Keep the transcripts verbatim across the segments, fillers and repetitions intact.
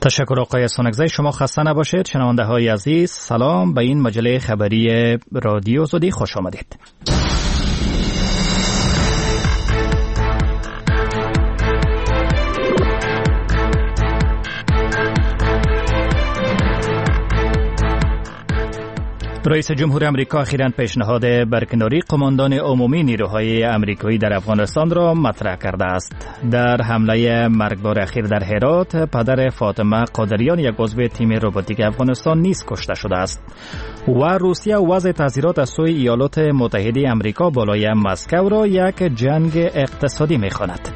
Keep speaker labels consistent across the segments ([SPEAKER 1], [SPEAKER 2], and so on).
[SPEAKER 1] تشکر آقای سونگزی. شما خسته نباشید. شنونده های عزیز، سلام. به این مجله خبری رادیو زودی خوش آمدید. رئیس جمهور امریکا اخیراً پیشنهاد برکناری قماندان عمومی نیروهای امریکایی در افغانستان را مطرح کرده است. در حمله مرگبار اخیر در هرات، پدر فاطمه قادریان، یک عضو تیم روباتیک افغانستان نیز کشته شده است. و روسیه وضع تحذیرات از سوی ایالات متحده امریکا بالای مسکو را یک جنگ اقتصادی می‌خواند.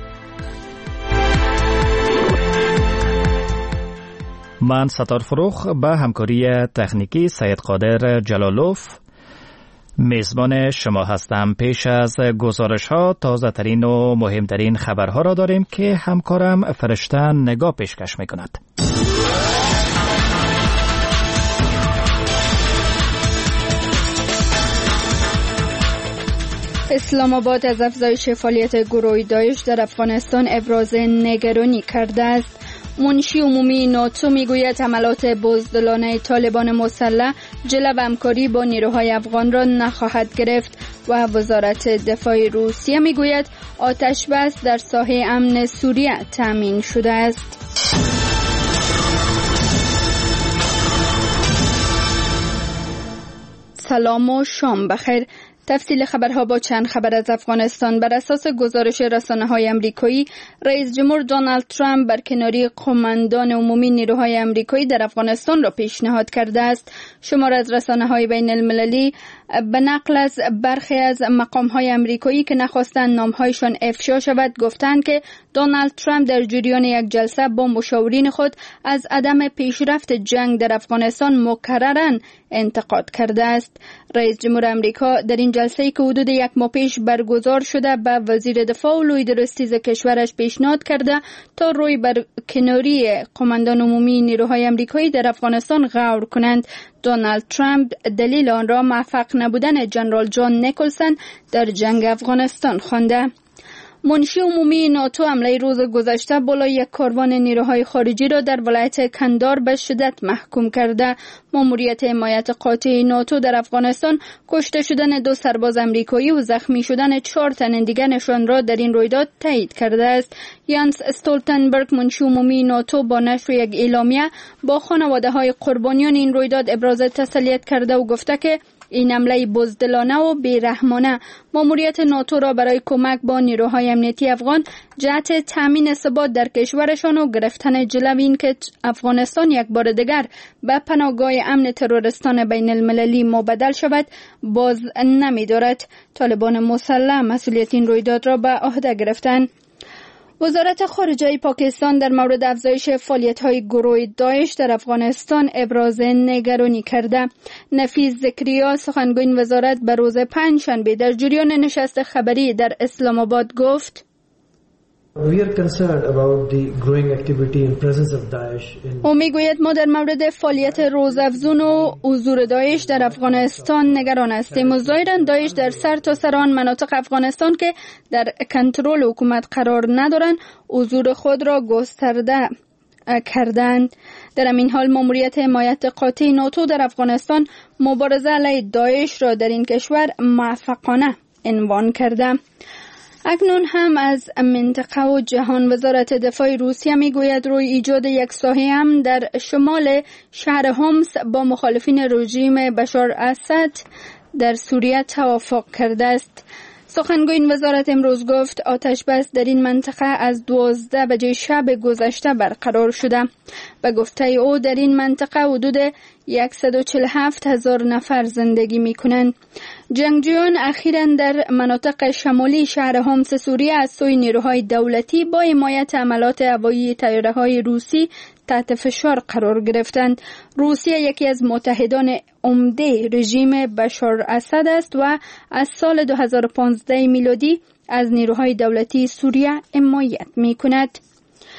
[SPEAKER 1] من ستار فروخ به همکاری تکنیکی سید قادر جلالوف میزبان شما هستم. پیش از گزارش ها تازه ترین و مهمترین خبرها را داریم که همکارم فرشته نگاه پیشکش میکند.
[SPEAKER 2] اسلام آباد از افزایش فعالیت گروه داعش در افغانستان ابراز نگرانی کرده است. منشی عمومی ناتو میگوید حملات بزدلانه طالبان مسلح جلو همکاری با نیروهای افغان را نخواهد گرفت و وزارت دفاع روسیه میگوید آتش بس در ساحه امن سوریه تامین شده است. سلام و شام بخیر. تفصیل خبرها با چند خبر از افغانستان. بر اساس گزارش رسانه‌های آمریکایی، رئیس جمهور دونالد ترامپ برکناری قماندان عمومی نیروهای آمریکایی در افغانستان را پیشنهاد کرده است. شمار از رسانه‌های بین المللی به نقل از برخی از مقام‌های آمریکایی که نخواستند نام‌هایشان افشا شود گفتند که دونالد ترامپ در جریان یک جلسه با مشاورین خود از عدم پیشرفت جنگ در افغانستان مکرراً انتقاد کرده است. رئیس جمهور آمریکا در این جلسه‌ای که حدود یک ماه پیش برگزار شده به وزیر دفاع و لویدرستیز کشورش پیشنهاد کرده تا روی برکناری قماندان عمومی نیروهای آمریکایی در افغانستان غور کنند. دونالد ترامپ دلیل آن را موفق نبودن جنرال جان نیکلسن در جنگ افغانستان خوانده. منشی عمومی ناتو حمله روز گذشته بالای یک کاروان نیروهای خارجی را در ولایت کندار به شدت محکوم کرده. ماموریت حمایت قاطع ناتو در افغانستان کشته شدن دو سرباز آمریکایی و زخمی شدن چهار تن دیگر نشان را در این رویداد تایید کرده است. یانس استولتنبرگ منشی عمومی ناتو با نشر یک اعلامیه با خانواده های قربانیان این رویداد ابراز تسلیت کرده و گفته که این حمله بزدلانه و بیرحمانه ماموریت ناتو را برای کمک با نیروهای امنیتی افغان جهت تامین ثبات در کشورشان و گرفتن جلو این که افغانستان یک بار دیگر به پناهگاه امن تروریستان بین المللی مبدل شود باز نمی دارد. طالبان مسلح مسئولیت این رویداد را به عهده گرفتند. وزارت خارجه پاکستان در مورد افزایش فعالیت‌های گروه داعش در افغانستان ابراز نگرانی کرده. نفیس زکریا سخنگوی وزارت به روز پنجشنبه در جریان نشست خبری در اسلام آباد گفت:
[SPEAKER 3] We are concerned about the growing activity and presence of Daesh in...
[SPEAKER 2] او میگوید ما در مورد فعالیت روزافزون و حضور داعش در افغانستان نگران هستیم. ظاهراً داعش در سرتاسر آن مناطق افغانستان که در کنترل حکومت قرار ندارند حضور خود را گسترده کردند. در همین حال ماموریت حمایت قاطع ناتو در افغانستان مبارزه علیه داعش را در این کشور موفقانه عنوان کرده. اکنون هم از منطقه و جهان. وزارت دفاع روسیه میگوید روی ایجاد یک ساحه امن در شمال شهر هومس با مخالفین رژیم بشار اسد در سوریه توافق کرده است. سخنگوی این وزارت امروز گفت آتش بس در این منطقه از دوازده بجه شب گذشته برقرار شده. به گفته او در این منطقه حدود صد و چهل و هفت هزار نفر زندگی می کنند. جنگجویان اخیراً در مناطق شمالی شهر هومس سوریه از سوی نیروهای دولتی با حمایت حملات هوایی طیاره‌های روسی تحت فشار قرار گرفتند. روسیه یکی از متحدان عمده رژیم بشار اسد است و از سال دو هزار و پانزده میلادی از نیروهای دولتی سوریه حمایت می کند.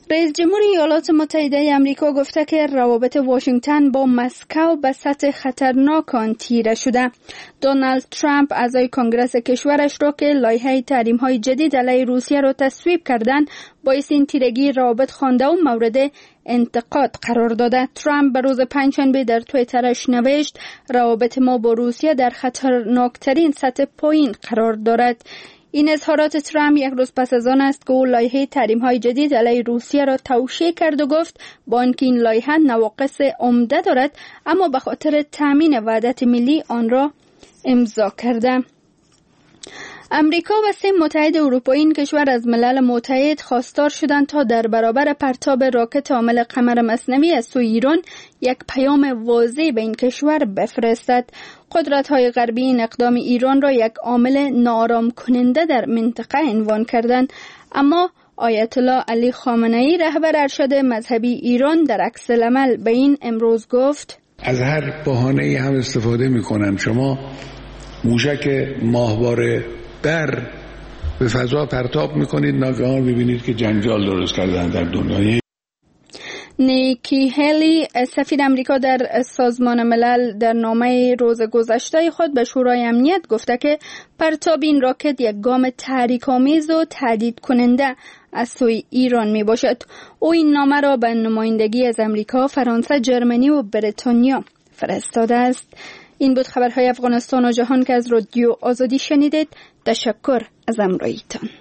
[SPEAKER 2] رئیس جمهور ایالات متحده آمریکا گفته که روابط واشنگتن با مسکو به سطح خطرناک آن تیره شده. دونالد ترامپ اعضای کنگره کشورش را که لایحه تحریم‌های جدید علیه روسیه را تصویب کردند باعث این تیرگی روابط خوانده و مورد انتقاد قرار داده. ترامپ به روز پنجشنبه در توییترش نوشت روابط ما با روسیه در خطرناکترین سطح پایین قرار دارد. این اظهارات ترامپ یک روز پس از آن است که او لایحه تحریم‌های جدید علیه روسیه را توشیح کرد و گفت با آنکه این لایحه نواقص عمده دارد اما به خاطر تامین وحدت ملی آن را امضا کرده. امریکا و سه متحد اروپایی این کشور از ملل متحد خواستار شدند تا در برابر پرتاب راکت حامل قمر مصنوعی از سوی ایران یک پیام واضح به این کشور بفرستد. قدرت‌های غربی این اقدام ایران را یک عامل ناآرام کننده در منطقه عنوان کردند، اما آیت الله علی خامنه‌ای رهبر ارشد مذهبی ایران در عکس العمل به این امروز گفت
[SPEAKER 4] از هر بهانه‌ای هم استفاده می‌کنن. شما موشک ماهواره در به فضا پرتاب میکنید، ناگهان ببینید که جنجال درست کردن در دنیا.
[SPEAKER 2] نیکی هلی سفیر امریکا در سازمان ملل در نامه روز گذشته خود به شورای امنیت گفته که پرتاب این راکت یک گام تحریک‌آمیز و تهدید کننده از سوی ایران می باشد. او این نامه را به نمایندگی از امریکا، فرانسه، جرمنی و بریتانیا فرستاده است. این بود خبرهای افغانستان و جهان که از رادیو آزادی شنیدید. تشکر از همراهیتان.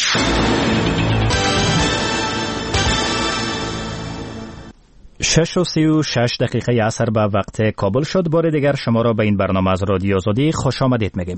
[SPEAKER 1] شش و سی و شش دقیقه عصر به وقت کابل شد. بار دیگر شما را به این برنامه از رادیو آزادی خوش آمدید میگیم.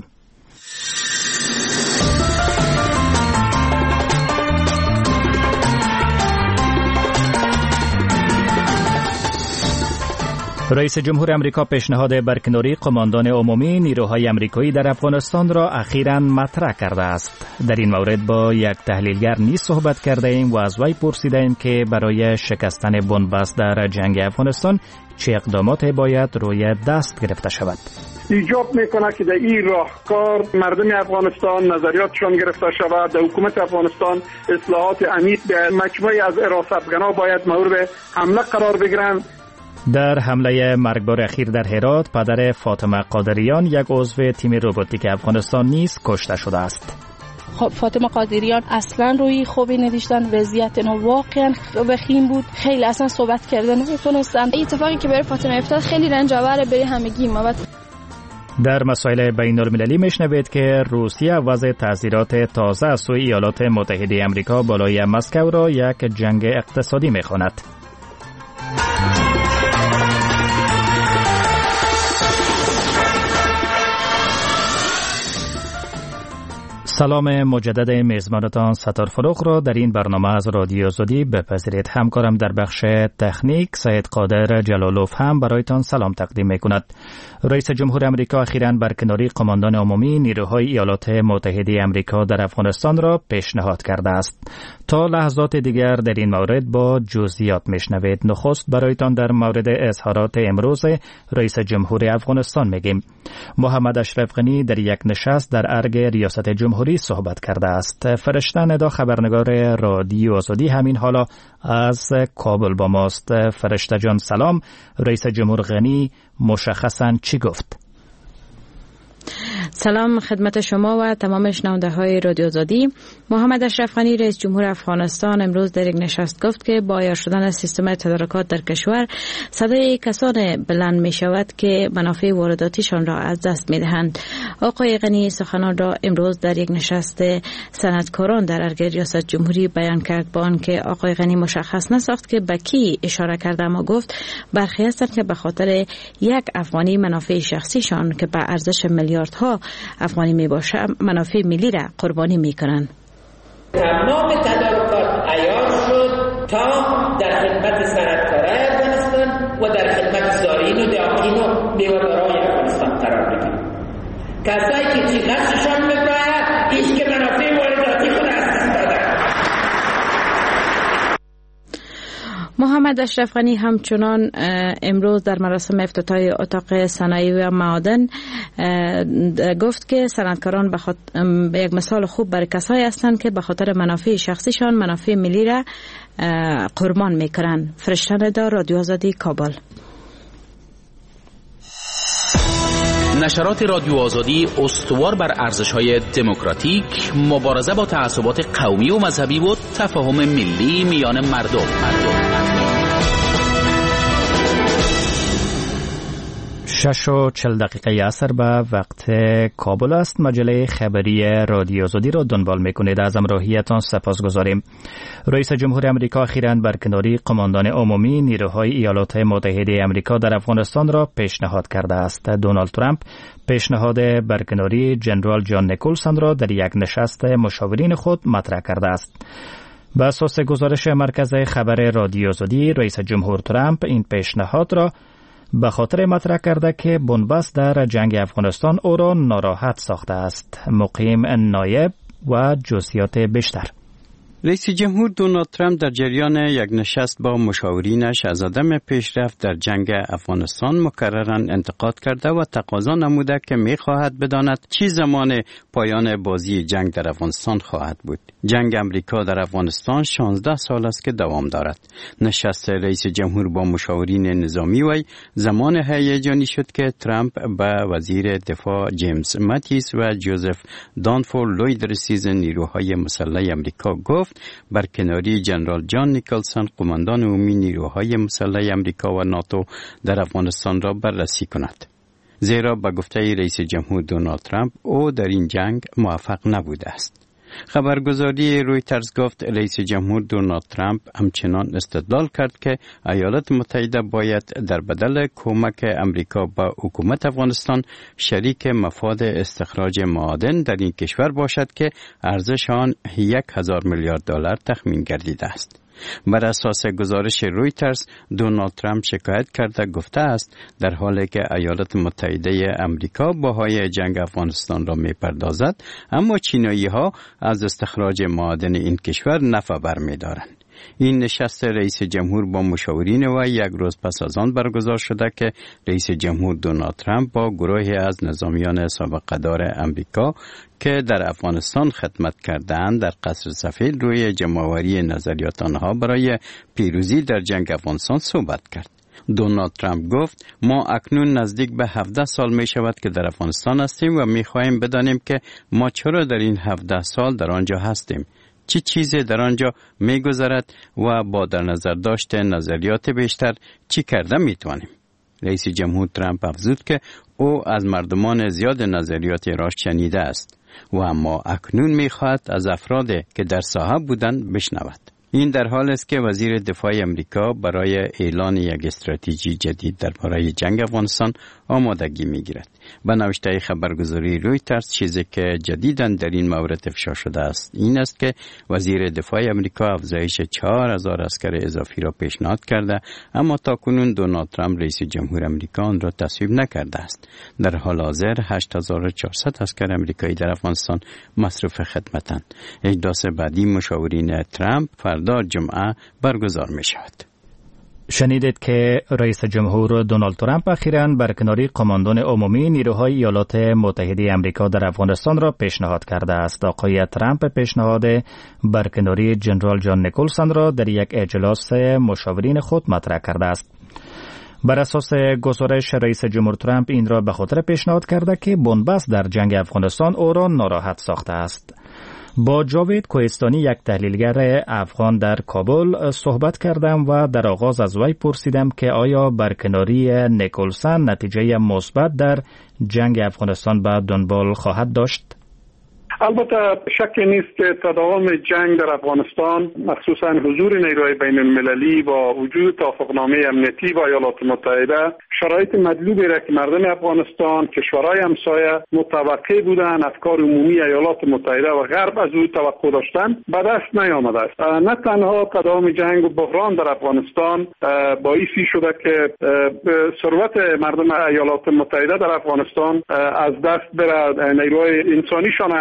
[SPEAKER 1] رئیس جمهور امریکا پیشنهاد برکناری قماندان عمومی نیروهای امریکایی در افغانستان را اخیراً مطرح کرده است. در این مورد با یک تحلیلگر نیز صحبت کرده ایم و از وی پرسیده ایم که برای شکستن بن‌بست در جنگ افغانستان چه اقدامات باید روی دست گرفته شود.
[SPEAKER 5] ایجاب میکنه که در این راهکار مردم افغانستان نظریاتشان گرفته شود، در حکومت افغانستان اصلاحات عمیق به مجموعه از حراستگران باید مورد حمله قرار بگیرند.
[SPEAKER 1] در حمله مرگبار اخیر در هرات پدر فاطمه قادریان یک عضو تیم روباتیک افغانستان نیز کشته شده است.
[SPEAKER 6] خب فاطمه قادریان اصلا روی خوبی نداشتن، وضعیت اینا واقعا وخیم بود، خیلی اصلا صحبت کردن نمیتونستن.
[SPEAKER 7] این اتفاقی که برای فاطمه افتاد خیلی رنج آوره برای همگی ما.
[SPEAKER 1] در مسائل بین المللی میشنوید که روسیه وضع تعزیرات تازه از سوی ایالات متحده آمریکا بالای مسکو را یک جنگ اقتصادی میخواند. سلام مجدد میزبانتان ستار فروغ را در این برنامه از رادیو آزادی بپذیرید. همکارم در بخش تکنیک سید قادر جلالوف هم برایتان سلام تقدیم میکند. رئیس جمهور امریکا اخیراً برکناری قماندان عمومی نیروهای ایالات متحده امریکا در افغانستان را پیشنهاد کرده است. تا لحظات دیگر در این مورد با جزئیات میشنوید. نخست برایتان در مورد اظهارات امروز رئیس جمهور افغانستان میگیم. محمد اشرف غنی در یک نشست در ارگ ریاست جمهوری صحبت کرده است. فرشته ندا خبرنگار رادیو آزادی همین حالا از کابل با ماست. فرشته جان سلام. رئیس جمهور غنی مشخصاً چی گفت؟
[SPEAKER 8] سلام خدمت شما و تمام شنونده های رادیو آزادی. محمد اشرف غنی رئیس جمهور افغانستان امروز در یک نشست گفت که با عیار شدن از سیستم تدارکات در کشور صدای کسان بلند می شود که منافع وارداتیشان را از دست می دهند. آقای غنی سخنان را امروز در یک نشست صنعتکاران در ارگ ریاست جمهوری بیان کرد، با آنکه آقای غنی مشخص نساخت که به کی اشاره کرده، اما گفت برخی هستند که به خاطر یک افغانی منافع شخصیشان که به ارزش میلیاردها افغانی می باشه منافع ملی را قربانی می کنند.
[SPEAKER 9] تمام تدارکات عیار شد تا در خدمت صنعتکارای افغانستان و در خدمت زارعین و دهقانین و میوه‌دارای افغانستان قرار بگیرد. کسایی که چی نقششان می‌باید ایش که منافع وارداتی خود از دست دادن.
[SPEAKER 8] محمد اشرف غنی همچنان امروز در مراسم افتتاح اتاق صنایع و معادن گفت که صنعتکاران به یک مثال خوب برای کسایی هستند که به خاطر منافع شخصیشان منافع ملی را قربان میکنند. فرشته دار، رادیو آزادی، کابل.
[SPEAKER 10] نشرات رادیو آزادی استوار بر ارزش‌های دموکراتیک، مبارزه با تعصبات قومی و مذهبی و تفاهم ملی میان مردم. مردم.
[SPEAKER 1] شش و چل دقیقه عصر به وقت کابل است. مجله خبری رادیو آزادی را دنبال میکنید. از همراهیتان سپاس گذاریم. رئیس جمهور آمریکا اخیراً برکناری قماندان عمومی نیروهای ایالات متحده آمریکا در افغانستان را پیشنهاد کرده است. دونالد ترامپ پیشنهاد برکناری جنرال جان نیکلسون را در یک نشست مشاورین خود مطرح کرده است. به اساس گزارش مرکز خبر رادیو آزادی، رئیس جمهور ترامپ این پیشنهاد را به خاطر مطرح کرده که بنبست در جنگ افغانستان او را ناراحت ساخته است. مقیم نایب و جزئیات بیشتر.
[SPEAKER 11] رئیس جمهور دونالد ترامپ در جریان یک نشست با مشاورینش از عدم پیشرفت در جنگ افغانستان مکرراً انتقاد کرده و تقاضا نموده که می‌خواهد بداند چه زمان پایان بازی جنگ در افغانستان خواهد بود. جنگ امریکا در افغانستان شانزده سال است که دوام دارد. نشست رئیس جمهور با مشاورین نظامی وی زمان هیجانی شد که ترامپ به وزیر دفاع جیمز ماتیس و جوزف دانفور لوید رسیز نیروهای مسلح امریکا گفت برکناری جنرال جان نیکلسون قماندان عمومی نیروهای مسلح امریکا و ناتو در افغانستان را بررسی کند. زیرا به گفته رئیس جمهور دونالد ترامپ او در این جنگ موفق نبوده است. خبرگزاری رویترز گفت رئیس جمهور دونالد ترامپ همچنان استدلال کرد که ایالات متحده باید در بدل کمک امریکا به حکومت افغانستان شریک مفاد استخراج معادن در این کشور باشد که ارزش آن یک هزار میلیارد دلار تخمین گردیده است. بر اساس گزارش رویترز، دونالد ترامپ شکایت کرده گفته است در حالی که ایالات متحده امریکا بهای جنگ افغانستان را میپردازد، اما چینایی ها از استخراج معادن این کشور نفع برمی‌دارند. این نشست رئیس جمهور با مشاورین و یک روز پس از آن برگزار شده که رئیس جمهور دونالد ترامپ با گروهی از نظامیان سابقه دار امریکا که در افغانستان خدمت کردند در قصر سفید روی جمع‌آوری نظریات آنها برای پیروزی در جنگ افغانستان صحبت کرد. دونالد ترامپ گفت ما اکنون نزدیک به هفده سال می شود که در افغانستان هستیم و می خواهیم بدانیم که ما چرا در این هفده سال در آنجا هستیم، چی چیزی در آنجا می گذرد و با در نظر داشت نظریات بیشتر چی کرده می توانیم. رئیس جمهور ترامپ افزود که او از مردمان زیاد نظریات را شنیده است و اما اکنون می خواهد از افرادی که در ساحه بودند بشنود. این در حال است که وزیر دفاع امریکا برای اعلان یک استراتژی جدید درباره جنگ افغانستان آمادگی می‌گیرد. به نوشته خبرگزاری رویترز چیزی که جدیداً در این مورد افشا شده است این است که وزیر دفاع امریکا افزایش چهار هزار اسکر اضافی را پیشنهاد کرده، اما تاکنون دونالد ترامپ رئیس جمهور امریکا آن را تصویب نکرده است. در حال حاضر هشت هزار و چهارصد اسکر امریکایی در افغانستان مصروف خدمتند. اجلاس بعدی مشاورین ترامپ فردا جمعه برگزار می شود.
[SPEAKER 1] شنیدید که رئیس جمهور دونالد ترامپ اخیراً برکناری قماندان عمومی نیروهای ایالات متحده آمریکا در افغانستان را پیشنهاد کرده است. آقای ترامپ پیشنهاد برکناری جنرال جان نیکلسون را در یک اجلاس مشاورین خود مطرح کرده است. بر اساس گزارش رئیس جمهور ترامپ این را به خاطر پیشنهاد کرده که بنبست در جنگ افغانستان او را ناراحت ساخته است. با جاوید کوهستانی یک تحلیلگر افغان در کابل صحبت کردم و در آغاز از وی پرسیدم که آیا برکناری نیکلسون نتیجه مثبت در جنگ افغانستان به دنبال خواهد داشت؟
[SPEAKER 5] البته شکی نیست که تداوم جنگ در افغانستان، مخصوصا حضور نیروهای بین المللی با وجود توافقنامه امنیتی با ایالات متحده، شرایط مطلوبی را که مردم افغانستان، کشورهای همسایه متوقع بودند، افکار عمومی ایالات متحده و غرب از او توقع داشتند، به دست نیامده است. نه تنها تداوم جنگ و بحران در افغانستان باعثی شده که ثروت مردم ایالات متحده در افغانستان از دست بره، نیروهای انسانیشان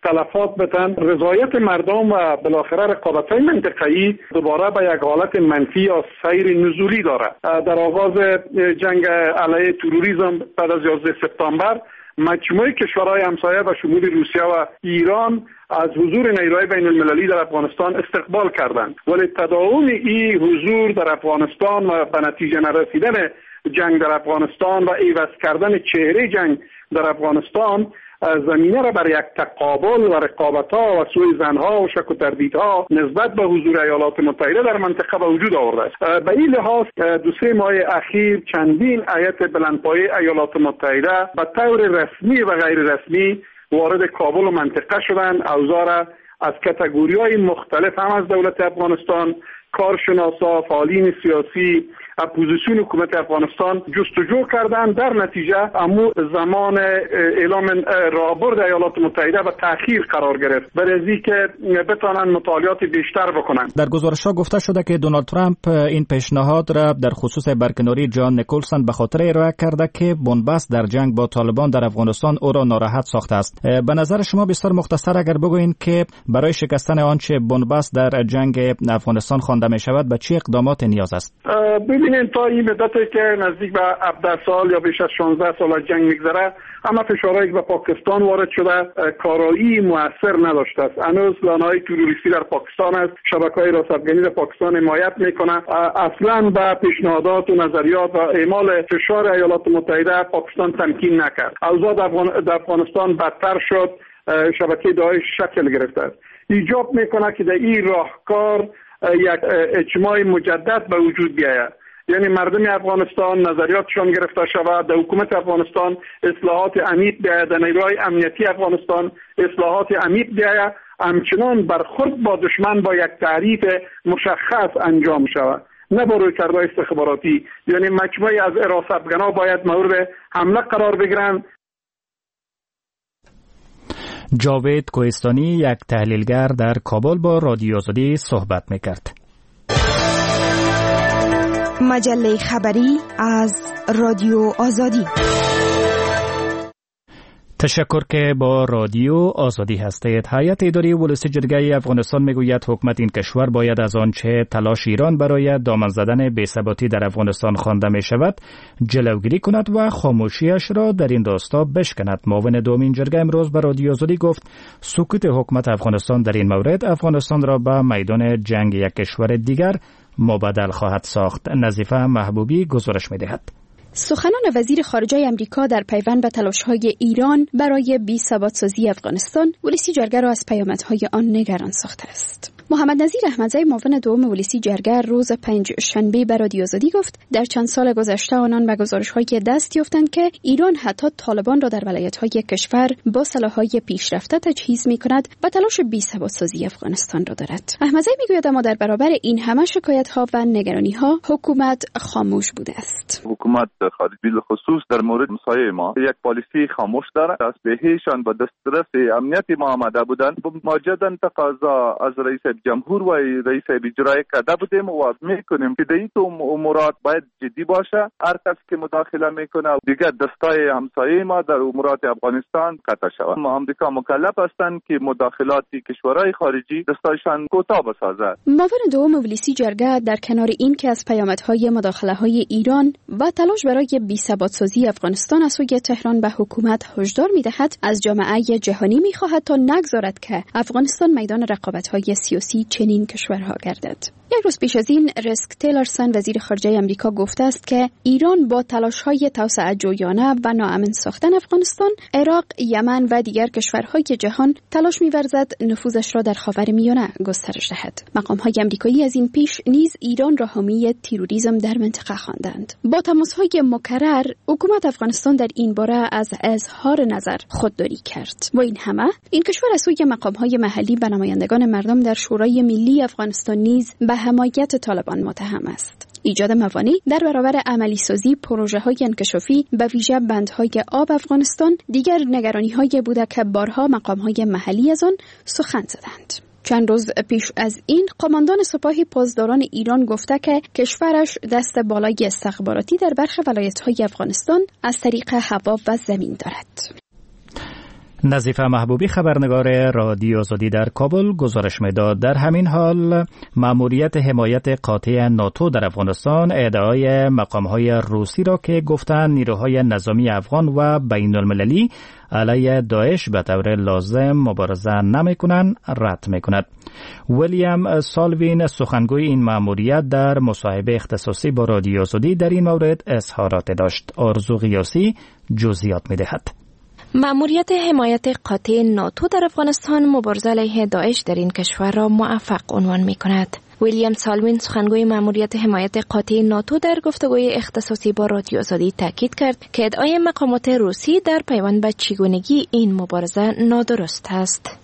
[SPEAKER 5] تلفات بتن، رضایت مردم و بالاخره رقابت‌های منطقه‌ای دوباره به یک حالت منفی یا سیر نزولی داره. در آغاز جنگ علیه تروریسم بعد از یازده سپتامبر مجموعه کشورهای همسایه و شمول روسیه و ایران از حضور نیروهای بین المللی در افغانستان استقبال کردند، ولی تداوم این حضور در افغانستان و به نتیجه نرسیدن جنگ در افغانستان و عوض کردن چهره جنگ در افغانستان زمینه را بر یک تقابل و رقابت‌ها و سوء ظن‌ها و شک و تردیدها نسبت به حضور ایالات متحده در منطقه به وجود آورده است. به این لحاظ دو سه ماه اخیر چندین هیئت بلندپایه ایالات متحده به طور رسمی و غیر رسمی وارد کابل و منطقه شدند. اوضاع را از کاتگوری‌های مختلف هم از دولت افغانستان، کارشناسا، فعالین سیاسی، اپوزیسیون حکومت افغانستان جستجو کردن. در نتیجه امو زمان اعلام راهبرد ایالات متحده به تأخیر قرار گرفت برای که بتوانند مطالعات بیشتر بکنند.
[SPEAKER 1] در گزارش‌ها گفته شده که دونالد ترامپ این پیشنهاد را در خصوص برکناری جان نیکلسون به خاطر ارائه کرده که بنبست در جنگ با طالبان در افغانستان او را ناراحت ساخته است. به نظر شما بسیار مختصر اگر بگویین که برای شکستن آنچه بنبست در جنگ افغانستان خوانده می شود به چه اقدامات نیاز است؟
[SPEAKER 5] ببینید تا این مدتی که نزدیک به هفده سال یا بیش از شانزده سال از جنگ میگذره، اما فشارهایی که به پاکستان وارد شده کارایی موثر نداشته است. هنوز لانه‌های تروریستی در پاکستان است، شبکه‌های راس‌افغانی در پاکستان حمایت میکنه. اصلا به پیشنهادات و نظریات و اعمال فشار ایالات متحده پاکستان تمکین نکرد. اوضاع در افغانستان بدتر شد، شبکه داعش شکل گرفته است. ایجاب میکنه که در این راهکار یک اجماع مجدد به وجود بیاید، یعنی مردم افغانستان نظریاتشان گرفته شود، در حکومت افغانستان اصلاحات عمیق بیاید، در نیروهای امنیتی افغانستان اصلاحات عمیق بیاید، همچنان برخورد با دشمن با یک تعریف مشخص انجام شود، نه با رویکردهای استخباراتی. یعنی مجموعه از حراستگران باید مورد حمله قرار بگیرند.
[SPEAKER 1] جاوید کوهستانی یک تحلیلگر در کابل با رادیو آزادی صحبت میکرد.
[SPEAKER 12] مجله خبری از رادیو آزادی.
[SPEAKER 1] تشکر که با رادیو آزادی هستید. هیئت اداری ولسی جرگه افغانستان میگوید حکومت این کشور باید از آنچه تلاش ایران برای دامن زدن بی‌ثباتی در افغانستان خوانده می شود جلوگیری کند و خاموشیش را در این راستا بشکند. معاون دومین جرگه امروز به رادیو آزادی گفت سکوت حکومت افغانستان در این مورد افغانستان را به میدان جنگ یک کشور دیگر مبادل خواهد ساخت. نظیفه محبوبی گزارش می‌دهد.
[SPEAKER 2] سخنان وزیر خارجه امریکا در پیوند به تلاش‌های ایران برای بی‌ثبات‌سازی افغانستان ولسی جرگه را از پیامدهای آن نگران ساخته است. محمد نظیر احمدزی معاون دوم ولسی جرگه روز پنج شنبه به رادیو آزادی گفت در چند سال گذشته آنان به گزارش‌هایی دست یافتند که ایران حتی طالبان را در ولایت‌های کشور با سلاح‌های پیشرفته تجهیز می‌کند و تلاش بی‌ثبات‌سازی افغانستان را دارد. احمدزی می‌گوید اما در برابر این همه شکایت‌ها و نگرانی‌ها حکومت خاموش بوده است.
[SPEAKER 13] حکومت خارجی به خصوص در مورد همسایه ما یک پالیسی خاموش دارد. از بهشان با دسترس امنیت ما آمده بودند. مجددا تقاضا از رئیس جمهور و رئیس اجرایی کرده بودیم و میکنیم که در این امورات باید جدی باشه. هر کس که مداخله میکنه دیگر دستای همسایه ما در امورات افغانستان قطع شود. ما آمریکا مکلف هستند که مداخلات کشورهای خارجی دستایشان کوتاه بسازد.
[SPEAKER 2] معاون دوم ولسی جرگه در کنار این که از پیامدهای مداخله‌های ایران و تلاش برای بی‌ثبات‌سازی افغانستان از سوی تهران به حکومت هشدار می‌دهد، از جامعه جهانی می‌خواهد تا نگذارد که افغانستان میدان رقابت‌های سیاسی چنین کشورها گردد. یک روز پیش از این ریسک تیلرسون وزیر خارجه امریکا گفته است که ایران با تلاش‌های توسعه جویانه و ناامن ساختن افغانستان، عراق، یمن و دیگر کشورهای جهان تلاش می‌ورزد نفوذش را در خاورمیانه گسترش دهد. مقام‌های آمریکایی از این پیش نیز ایران را حامی تروریسم در منطقه خواندند. با تماس‌های مکرر حکومت افغانستان در این باره از اظهار نظر خودداری کرد. با این همه این کشور از سوی مقام‌های محلی و نمایندگان مردم در شورای ملی افغانستان نیز به حمایت طالبان متهم است. ایجاد موانع در برابر عملی سازی پروژه‌های انکشافی به ویژه بندهای آب افغانستان دیگر نگرانی‌های بوده که بارها مقام‌های محلی از آن سخن زدند. چند روز پیش از این قماندان سپاه پاسداران ایران گفته که کشورش دست بالای استخباراتی در برخی ولایت‌های افغانستان از طریق هوا و زمین دارد.
[SPEAKER 1] نظیفه محبوبی خبرنگار رادیو آزادی در کابل گزارش میداد. در همین حال مأموریت حمایت قاطع ناتو در افغانستان ادعای مقام‌های روسی را که گفتند نیروهای نظامی افغان و بین المللی علیه داعش به طور لازم مبارزه نمی‌کنند رد می‌کند. ویلیام سالوین سخنگوی این مأموریت در مصاحبه اختصاصی با رادیو آزادی در این مورد اظهارات داشت. آرزو غیاثی جزئیات می‌دهد.
[SPEAKER 14] مأموریت حمایت قاطع ناتو در افغانستان مبارزه علیه داعش در این کشور را موفق عنوان می‌کند. ویلیام سالوین سخنگوی مأموریت حمایت قاطع ناتو در گفتگوی اختصاصی با رادیو آزادی تاکید کرد که ادعای مقامات روسی در پیوند به چگونگی این مبارزه نادرست است.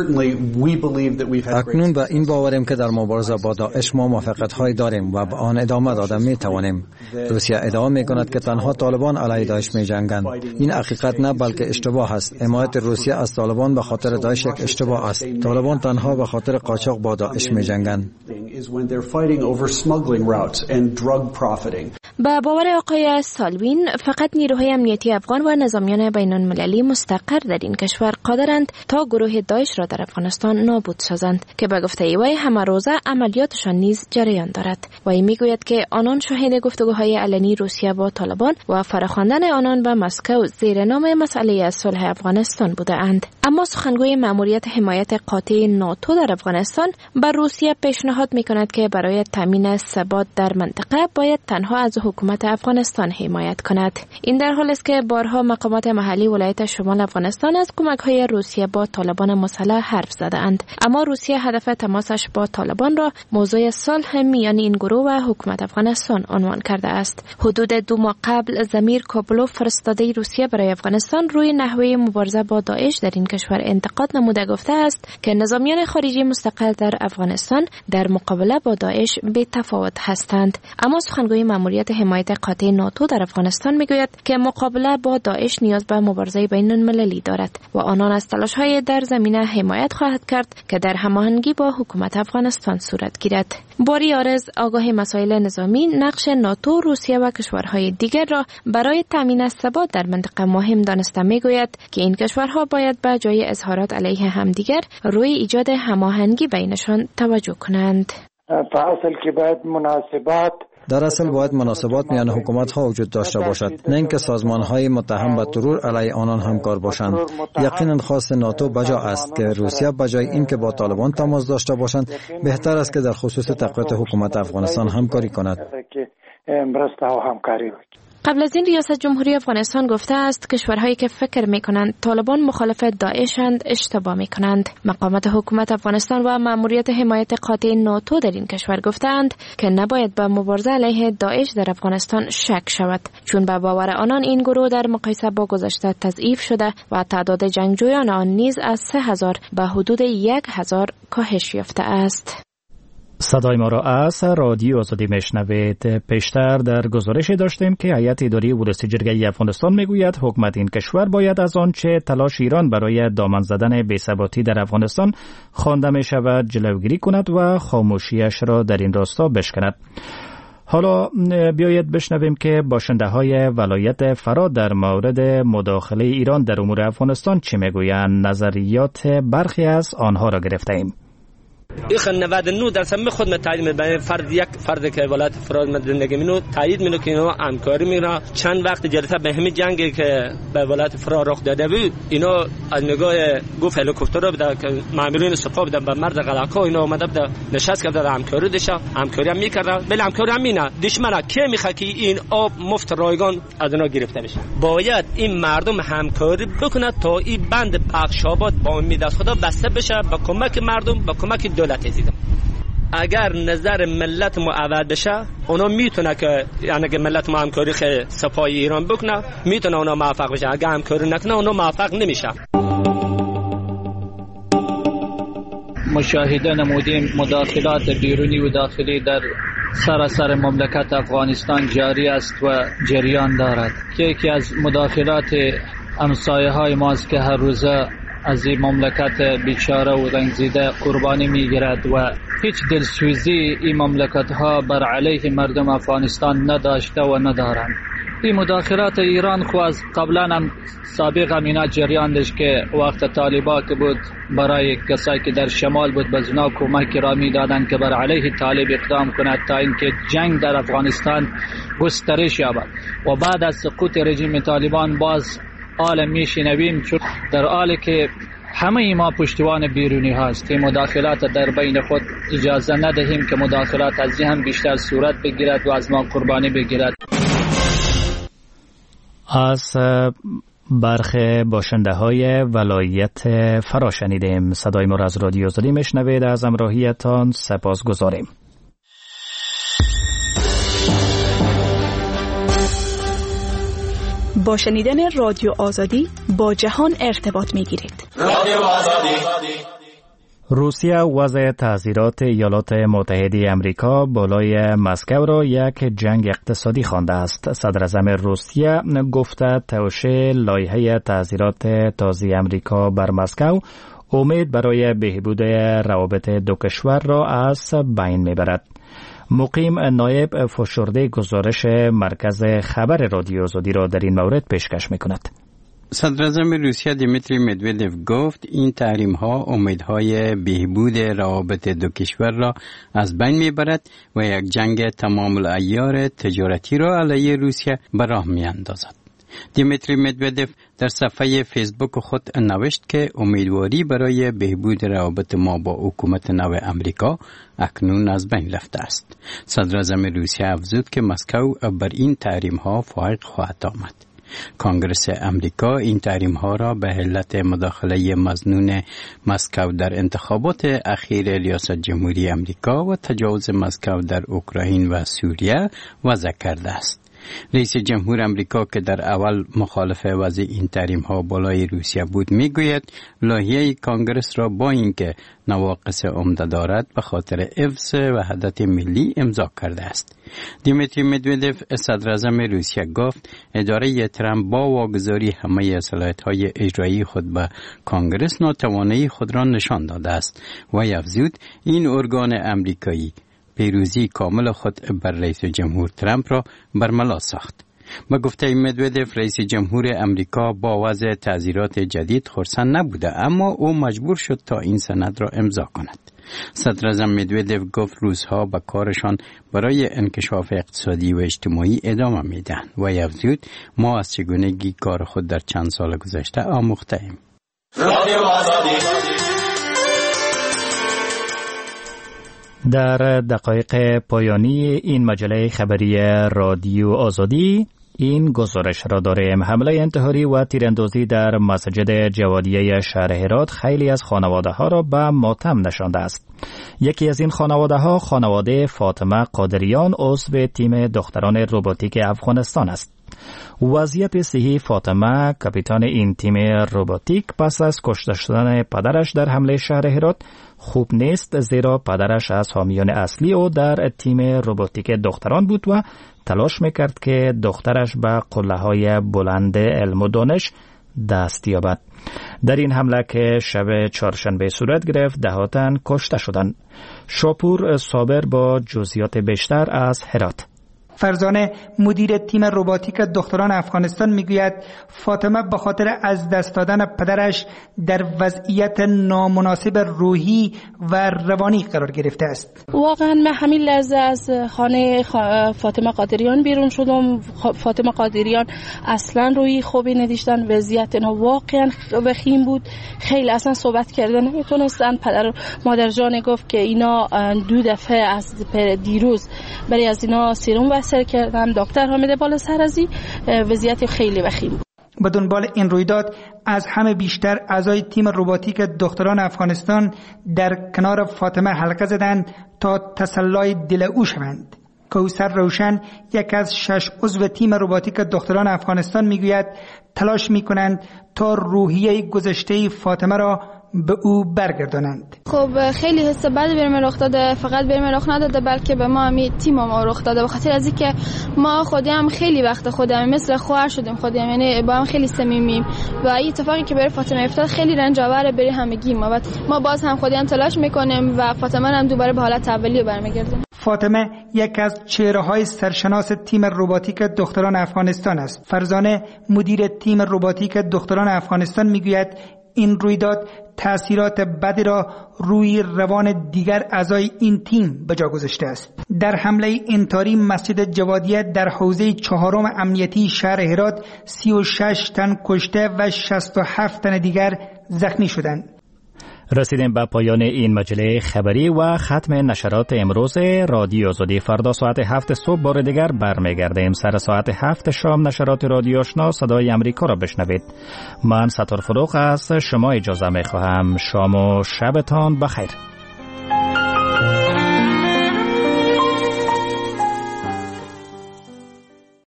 [SPEAKER 15] اکنون به این باوریم که در مبارزه با داعش ما موفقیت‌های داریم و به آن ادامه داده می‌توانیم. روسیه ادعا می‌کند که تنها طالبان علیه داعش می‌جنگند. این حقیقت نه بلکه اشتباه است. حمایت روسیه از طالبان به خاطر داعش یک اشتباه است. طالبان تنها به خاطر قاچاق با داعش می‌جنگند.
[SPEAKER 14] is when they're fighting over smuggling routes and drug profiting. با باور آقای سالوین فقط نیروهای امنیتی افغان و نظامیان بین المللی مستقر در این کشور قادرند تا گروه داعش را در افغانستان نابود سازند که به گفته وی همه روزه عملیاتشان نیز جریان دارد. وی میگوید که آنان شاهد گفتگوهای علنی روسیه با طالبان و فراخواندن آنان به مسکو زیر نام مسئله صلح افغانستان بوده اند. اما سخنگوی مأموریت حمایت قاطع ناتو در افغانستان بر روسیه پیشنهاد میکند که برای تامین ثبات در منطقه باید تنها از حکومت افغانستان حمایت کند. این در حالی است که بارها مقامات محلی ولایت شمال افغانستان از کمک‌های روسیه با طالبان مسلح حرف زده‌اند، اما روسیه هدف تماسش با طالبان را موضوع صلح میان این گروه و حکومت افغانستان عنوان کرده است. حدود دو ماه قبل زمیر کابلوف فرستاده روسیه برای افغانستان روی نحوه مبارزه با داعش در این کشور انتقاد نموده گفته است که نظامیان خارجی مستقل در افغانستان در مقابله با داعش بی تفاوت هستند. اما سخنگوی مأموریت حمایت قاطع ناتو در افغانستان میگوید که مقابله با داعش نیاز به مبارزه بین المللی دارد و آنان از تلاش‌های در زمینه حمایت خواهد کرد که در هماهنگی با حکومت افغانستان صورت گیرد. باری آرز آگاه مسائل نظامی نقش ناتو، روسیه و کشورهای دیگر را برای تامین ثبات در منطقه مهم دانسته میگوید که این کشورها باید به جای اظهارات علیه همدیگر روی ایجاد هماهنگی بینشان توجه کنند.
[SPEAKER 16] په اصل کې باید مناسبات
[SPEAKER 15] در اصل باید مناسبات میان حکومت‌ها وجود داشته باشد، نه اینکه سازمان‌های متهم به ترور علیه آنان همکار باشند. یقینا خواست ناتو بجا است که روسیه بجای اینکه با طالبان تماس داشته باشند، بهتر است که در خصوص تقویت حکومت افغانستان همکاری کند.
[SPEAKER 14] قبل از این ریاست جمهوری افغانستان گفته است کشورهایی که فکر می‌کنند طالبان مخالف داعشند اشتباه می‌کنند. مقامات حکومت افغانستان و مأموریت حمایت قاطع ناتو در این کشور گفتند که نباید به مبارزه علیه داعش در افغانستان شک شود، چون به باور آنان این گروه در مقایسه با گذشته تضعیف شده و تعداد جنگجویان آن نیز از سه هزار به حدود یک هزار کاهش یافته است.
[SPEAKER 1] صدای ما را از رادیو آزادی میشنوید. پیشتر در گزارش داشتیم که هیئت اداری ورودی جرگه افغانستان میگوید حکومت این کشور باید از آنچه تلاش ایران برای دامن زدن بی‌ثباتی در افغانستان خوانده می شود جلوگیری کند و خاموشیش را در این راستا بشکند. حالا بیایید بشنویم که باشنده های ولایت فرا در مورد مداخله ایران در امور افغانستان چه میگویند. نظریات برخی از آنها را گرفتیم.
[SPEAKER 17] ایخ نود و نه درصد می خود تایید می‌کنه. فرد یک فرد که ولایت فرا زندگی مینو تایید مینو که اینا همکاری می‌کنه. چند وقت جلسه به همین جنگی که به ولایت فرا رخ داده بود اینا از نگاه گفت هلیکوپتر بود که مامورین سپاه بودن به مرد غلاکا اینا اومده بود نشست کرده همکاری داشت همکاری هم می‌کرد. بله همکاری هم می‌نه دشمن کی می‌خواد که این آب مفت رایگان از اینا گرفته بشه. باید این مردم همکاری بکنه تا این بند بخشاباد با امید از خدا بسته بشه با کمک مردم با کمک دولت ازیدم. اگر نظر ملت ما عوض بشه اونا میتونه که یعنی که ملت ما همکاری خیلی سپاه ایران بکنه میتونه اونا موفق بشه. اگر همکاری نکنه اونا موفق نمیشه.
[SPEAKER 18] مشاهده نمودیم مداخلات بیرونی و داخلی در سراسر مملکت افغانستان جاری است و جریان دارد که یکی از مداخلات همسایه های ماست که هر روزه از این مملکت بیچاره و رنجیده قربانی میگیرد و هیچ دلسوزی این مملکت ها بر علیه مردم افغانستان نداشته و ندارند. این مداخلات ایران خو از قبلا هم سابق هم اینا جریان داشت که وقت طالبا که بود برای کسایی که در شمال بود به اونا کمک را میدادن که بر علیه طالب اقدام کند تا اینکه جنگ در افغانستان گسترش یابد و بعد از سقوط رژیم طالبان باز حال میشنویم چون در حالی که همه ما پشتیبان بیرونی هست که مداخلات در بین خود اجازه ندهیم که مداخلات از این هم بیشتر صورت بگیرد و از ما قربانی بگیرد.
[SPEAKER 1] از برخی باشنده های ولایت فرا شنیدیم. صدای ما را از رادیو آزادی میشنوید. از همراهیتان سپاس گذاریم.
[SPEAKER 19] با شنیدن رادیو آزادی با جهان ارتباط میگیرید. رادیو آزادی.
[SPEAKER 1] روسیه وضع تعزیرات ایالات متحده آمریکا بالای مسکو را یک جنگ اقتصادی خوانده است. صدر اعظم روسیه گفته توشه لایحه تعزیرات تازه آمریکا بر مسکو امید برای بهبود روابط دو کشور را از بین میبرد. مقیم نایب فشرده گزارش مرکز خبر رادیو آزادی را در این مورد پیشکش میکند.
[SPEAKER 11] صدر اعظم روسیه دیمیتری مدودوف گفت این تحریم ها امیدهای بهبود روابط دو کشور را از بین میبرد و یک جنگ تمام العیار تجارتی را علیه روسیه به راه میاندازد. دیمیتری مدودوف در صفحه فیسبوک خود نوشت که امیدواری برای بهبود روابط ما با حکومت نو امریکا اکنون از بین رفته است. صدر اعظم روسیه افزود که مسکو بر این تحریم ها فائق خواهد آمد. کنگرس امریکا این تحریم ها را به علت مداخله مظنون مسکو در انتخابات اخیر ریاست جمهوری امریکا و تجاوز مسکو در اوکراین و سوریه وضع کرده است. رئیس جمهور امریکا که در اول مخالف وضع این تحریم ها بالای روسیه بود میگوید لایحه کانگرس را با اینکه نواقص عمده دارد به خاطر حفظ وحدت ملی امضا کرده است. دیمیتری مدودوف صدر اعظم روسیه گفت اداره ترامپ با واگذاری همه صلاحیت‌های اجرایی خود به کانگرس ناتوانی خود را نشان داده است و افزود این ارگان امریکایی پیروزی کامل خود بر رئیس جمهور ترامپ را برملا ساخت. با گفته مدودوف رئیس جمهور امریکا با وضع تعزیرات جدید خرسند نبوده اما او مجبور شد تا این سند را امضا کند. صدر اعظم مدودوف گفت روزها به کارشان برای انکشاف اقتصادی و اجتماعی ادامه میدن و افزود ما از چگونگی کار خود در چند سال گذشته آموخته ایم.
[SPEAKER 1] در دقایق پایانی این مجله خبری رادیو آزادی این گزارش را داریم. حمله انتحاری و تیراندازی در مسجد جوادیه شهر هرات خیلی از خانواده ها را به ماتم نشانده است. یکی از این خانواده ها خانواده فاطمه قادریان عضو تیم دختران روباتیک افغانستان است. وضعیت صحی فاطمه کاپیتان این تیم روباتیک پس از کشته شدن پدرش در حمله شهر هرات خوب نیست، زیرا پدرش از حامیان اصلی او در تیم روباتیک دختران بود و تلاش میکرد که دخترش به قله‌های بلند علم و دانش دست یابد. در این حمله که شب چهارشنبه صورت گرفت ده تن کشته شدند. شاپور صابر با جزئیات بیشتر از هرات.
[SPEAKER 20] فرزانه مدیر تیم روباتیک دختران افغانستان میگوید فاطمه به خاطر از دست دادن پدرش در وضعیت نامناسب روحی و روانی قرار گرفته است.
[SPEAKER 6] واقعا من همین لحظه از خانه فاطمه قادریان بیرون شدم. فاطمه قادریان اصلا روحی خوبی نداشتن، وضعیت اینا واقعا وخیم بود، خیلی اصلا صحبت کردن نمیتونستن. پدر مادر جان گفت که اینا دو دفعه از دیروز برای از اینا سیروم سر کردم، دکتر حامد بالا سرازی، وضعیت خیلی وخیم بود.
[SPEAKER 20] به دنبال این رویداد از همه بیشتر اعضای تیم روباتیک دختران افغانستان در کنار فاطمه حلقه زدند تا تسلای دل او شوند. کوثر روشن یک از شش عضو تیم روباتیک دختران افغانستان میگوید تلاش میکنند تا روحیه گذشته فاطمه را به او برگردانند.
[SPEAKER 7] خب خیلی حس بدی بهم رخ داده، فقط بهم رخ نداده بلکه به ما هم تیم ما رخ داده، به خاطر از اینکه ما خودم خیلی وقت خودم مثل خواهر شدیم، خودم یعنی با هم خیلی صمیمیم و این اتفاقی که برای فاطمه افتاد خیلی رنج آوره برای همگی ما. ما باز هم خودم تلاش میکنیم و فاطمه هم دوباره به حالت اولیه برمیگردیم.
[SPEAKER 20] فاطمه یک از چهره‌های سرشناس تیم رباتیک دختران افغانستان است. فرزانه مدیر تیم رباتیک دختران افغانستان میگوید این رویداد تأثیرات بدی را روی روان دیگر اعضای این تیم به جا گذاشته است. در حمله انتحاری مسجد جوادیه در حوزه چهارم امنیتی شهر هرات سی و شش تن کشته و شصت و هفت تن دیگر زخمی شدند.
[SPEAKER 1] رسیدیم به پایان این مجله خبری و ختم نشرات امروز رادیو آزادی. فردا ساعت هفت صبح بار دیگر برمیگردیم. سر ساعت هفت شام نشرات رادیو آشنا صدای امریکا را بشنوید. من ستار فروغ از شما اجازه می خواهم. شام و شبتان بخیر.